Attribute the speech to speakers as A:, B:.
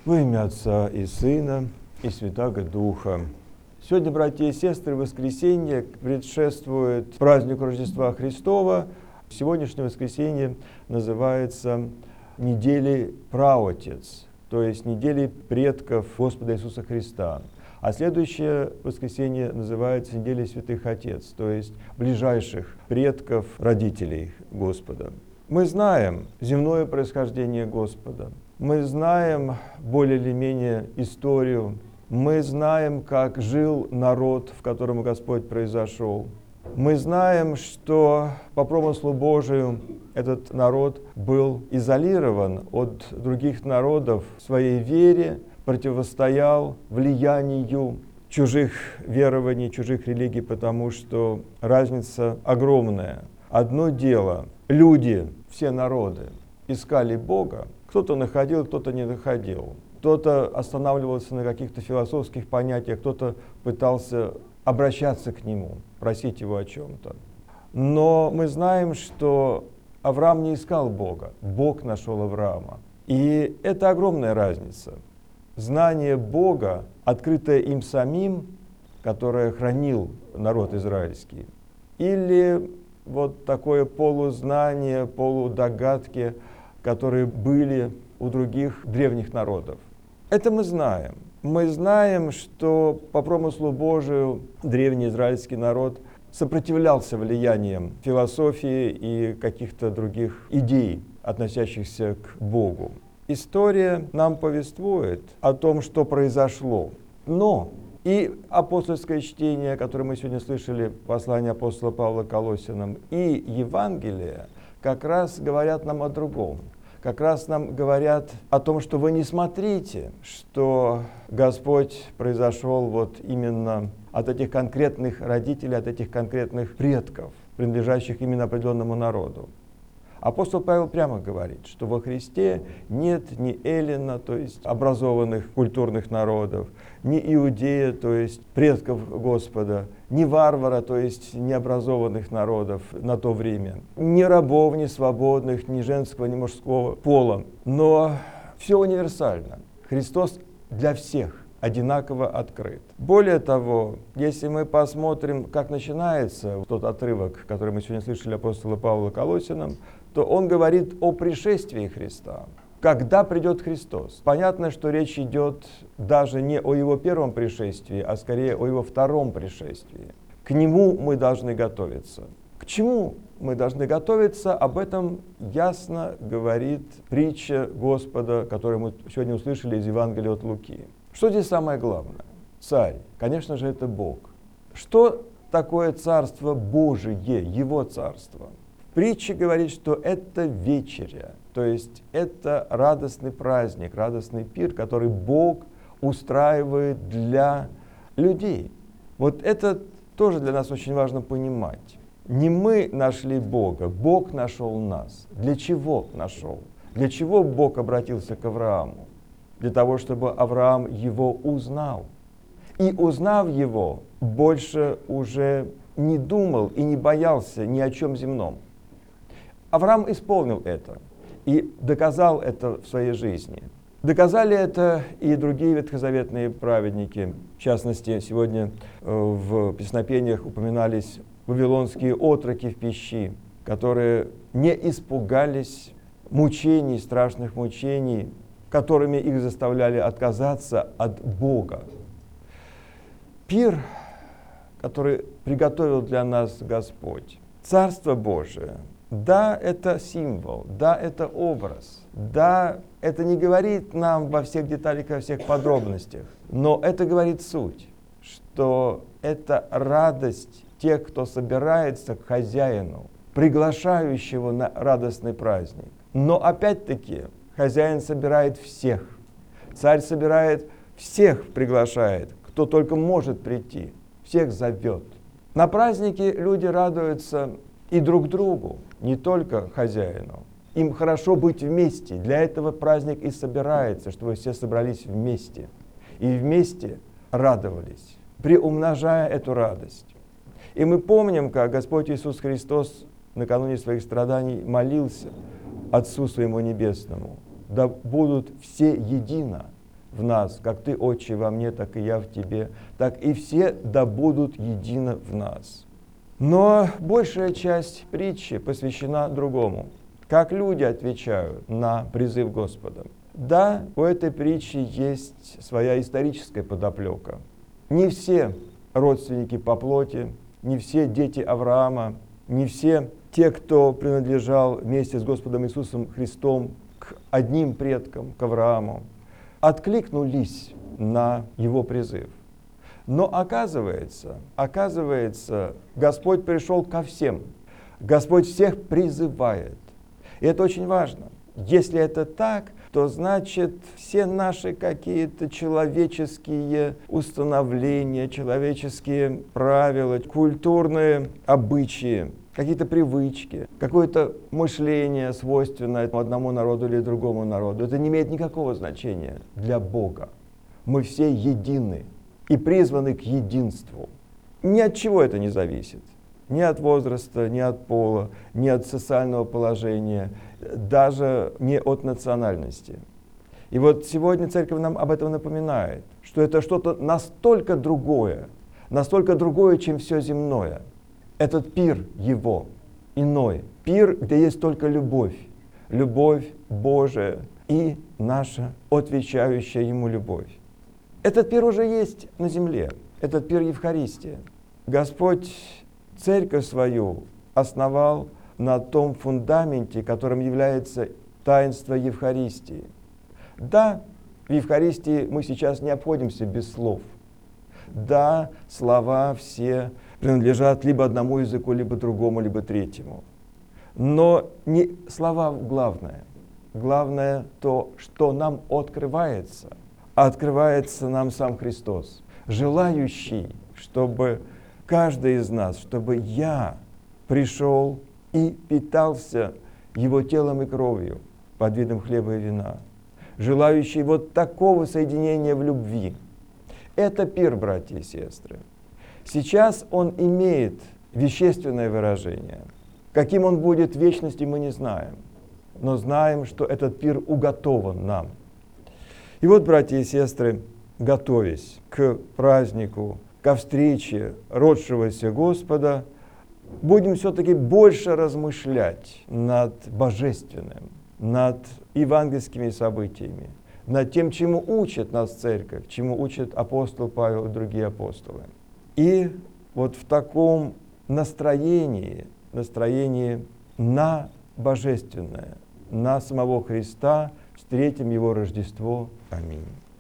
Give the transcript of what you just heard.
A: Во имя Отца и Сына и Святаго Духа. Сегодня, братья и сестры, воскресенье предшествует празднику Рождества Христова. Сегодняшнее воскресенье называется неделей праотец, то есть неделей предков Господа Иисуса Христа. А следующее воскресенье называется неделей святых отец, то есть ближайших предков родителей Господа. Мы знаем земное происхождение Господа. Мы знаем более или менее историю. Мы знаем, как жил народ, в котором Господь произошел. Мы знаем, что по промыслу Божию этот народ был изолирован от других народов в своей вере, противостоял влиянию чужих верований, чужих религий, потому что разница огромная. Одно дело, люди, все народы искали Бога, кто-то находил, кто-то не находил. Кто-то останавливался на каких-то философских понятиях, кто-то пытался обращаться к Нему, просить Его о чем-то. Но мы знаем, что Авраам не искал Бога, Бог нашел Авраама. И это огромная разница. Знание Бога, открытое им самим, которое хранил народ израильский, или вот такое полузнание, полудогадки, которые были у других древних народов. Это мы знаем. Мы знаем, что по промыслу Божию древний израильский народ сопротивлялся влияниям философии и каких-то других идей, относящихся к Богу. История нам повествует о том, что произошло. Но и апостольское чтение, которое мы сегодня слышали, послание апостола Павла к Колоссянам, и Евангелие как раз говорят нам о другом. Как раз нам говорят о том, что вы не смотрите, что Господь произошел вот именно от этих конкретных родителей, от этих конкретных предков, принадлежащих именно определенному народу. Апостол Павел прямо говорит, что во Христе нет ни эллина, то есть образованных культурных народов, ни иудея, то есть предков Господа, ни варвара, то есть необразованных народов на то время, ни рабов, ни свободных, ни женского, ни мужского пола. Но все универсально. Христос для всех одинаково открыт. Более того, если мы посмотрим, как начинается тот отрывок, который мы сегодня слышали апостола Павла Колоссянам, то он говорит о пришествии Христа. Когда придет Христос? Понятно, что речь идет даже не о Его первом пришествии, а скорее о Его втором пришествии. К Нему мы должны готовиться. К чему мы должны готовиться? Об этом ясно говорит притча Господа, которую мы сегодня услышали из Евангелия от Луки. Что здесь самое главное? Царь. Конечно же, это Бог. Что такое Царство Божие, Его Царство? Притча говорит, что это вечеря, то есть это радостный праздник, радостный пир, который Бог устраивает для людей. Вот это тоже для нас очень важно понимать. Не мы нашли Бога, Бог нашел нас. Для чего нашел? Для чего Бог обратился к Аврааму? Для того, чтобы Авраам его узнал. И узнав его, больше уже не думал и не боялся ни о чем земном. Авраам исполнил это и доказал это в своей жизни. Доказали это и другие ветхозаветные праведники. В частности, сегодня в песнопениях упоминались вавилонские отроки в пищи, которые не испугались мучений, страшных мучений, которыми их заставляли отказаться от Бога. Пир, который приготовил для нас Господь, Царство Божие, да, это символ, да, это образ, да, это не говорит нам во всех деталях, во всех подробностях, но это говорит суть, что это радость тех, кто собирается к хозяину, приглашающего на радостный праздник. Но опять-таки хозяин собирает всех, царь собирает всех, приглашает, кто только может прийти, всех зовет. На празднике люди радуются и друг другу, не только хозяину. Им хорошо быть вместе. Для этого праздник и собирается, чтобы все собрались вместе. И вместе радовались, приумножая эту радость. И мы помним, как Господь Иисус Христос накануне своих страданий молился Отцу Своему Небесному: да будут все едино, в нас, как Ты, Отче, во мне, так и я в Тебе, так и все да будут едино в нас. Но большая часть притчи посвящена другому. Как люди отвечают на призыв Господа. Да, у этой притчи есть своя историческая подоплека. Не все родственники по плоти, не все дети Авраама, не все те, кто принадлежал вместе с Господом Иисусом Христом к одним предкам, к Аврааму, откликнулись на его призыв. Но оказывается, Господь пришел ко всем. Господь всех призывает. И это очень важно. Если это так, то значит все наши какие-то человеческие установления, человеческие правила, культурные обычаи, какие-то привычки, какое-то мышление, свойственное одному народу или другому народу, это не имеет никакого значения для Бога. Мы все едины и призваны к единству. Ни от чего это не зависит. Ни от возраста, ни от пола, ни от социального положения, даже не от национальности. И вот сегодня Церковь нам об этом напоминает, что это что-то настолько другое, чем все земное. Этот пир его иной. Пир, где есть только любовь. Любовь Божия и наша отвечающая ему любовь. Этот пир уже есть на земле. Этот пир Евхаристия. Господь Церковь свою основал на том фундаменте, которым является таинство Евхаристии. Да, в Евхаристии мы сейчас не обходимся без слов. Да, слова все принадлежат либо одному языку, либо другому, либо третьему. Но не слова главное. Главное то, что нам открывается. А открывается нам сам Христос, желающий, чтобы каждый из нас, чтобы я пришел и питался Его телом и кровью под видом хлеба и вина, желающий вот такого соединения в любви. Это пир, братья и сестры. Сейчас он имеет вещественное выражение. Каким он будет в вечности, мы не знаем. Но знаем, что этот пир уготован нам. И вот, братья и сестры, готовясь к празднику, ко встрече родшегося Господа, будем все-таки больше размышлять над божественным, над евангельскими событиями, над тем, чему учит нас Церковь, чему учит апостол Павел и другие апостолы. И вот в таком настроении на божественное, на самого Христа встретим Его Рождество. Аминь.